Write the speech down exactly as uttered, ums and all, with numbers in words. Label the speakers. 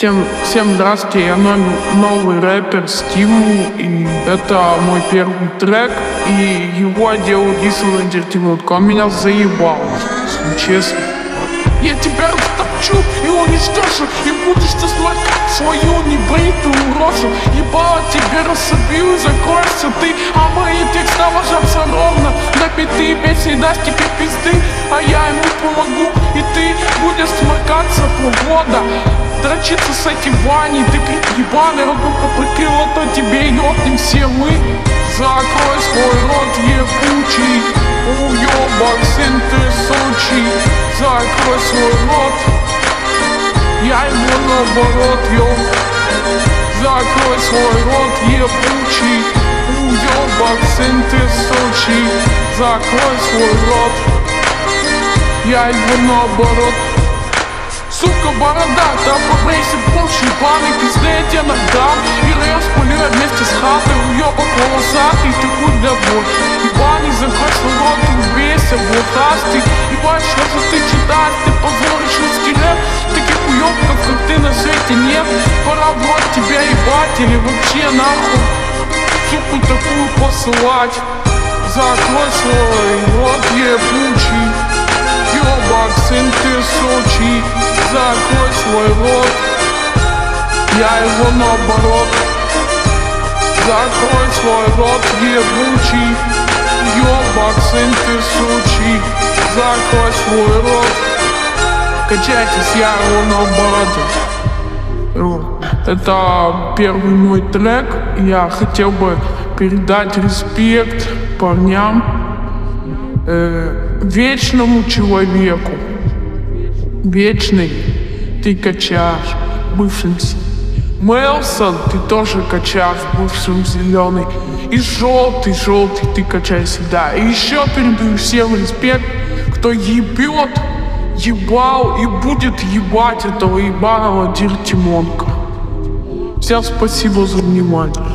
Speaker 1: Всем, всем здравствуйте, я новый, новый рэпер Стимул, и это мой первый трек, и его делал Diesel Entertainment. Он меня заебал, если честно. Я тебя растопчу и уничтожу, и будешь ты сморкать свою небритую рожу. Ебало тебе рассыпью и закроешься ты, а мои тексты ложатся ровно на биты. Песни даст тебе пизды, а я ему помогу, и ты будешь сморкаться полгода. Дрочиться с этим Ваней, ты крик ебаный, ротом поприкрыл, а то тебе ёбнем все мы. Закрой свой рот ебучий, уёбок, сын ты сучий. Закрой свой рот, я его наоборот ёб. Закрой свой рот ебучий, уёбок, сын ты сучий. Закрой свой рот, я его наоборот. Сука, борода, да побрейся больше, ебаный пизды я тебе нагдам. И рейв спалю я вместе с хатой, уёбок волосатый, ты хуй для бой. Ебаный, закрой свой рот, убейся, блохастый. Ебать, что же ты читаешь, ты позоришь русский рэп. Таких уёбков, как ты, на свете нет. Пора в рот тебя ебать, или вообще нахуй суку такую посылать. Закрой свой рот ебучий, ёбок, сын ты сучий. Закрой свой рот, я его наоборот. Закрой свой рот ебучий, ёбок, сын ты сучий. Закрой свой рот, качайтесь, я его наоборот. Это первый мой трек. Я хотел бы передать респект парням, э, вечному человеку. Вечный, ты качаешь, бывшим Мелсон, ты тоже качаешь, бывшим зеленый. И желтый, желтый, ты качаешь всегда. И еще передаю всем респект, кто ебет, ебал и будет ебать этого ебаного Диртимонка. Всем спасибо за внимание.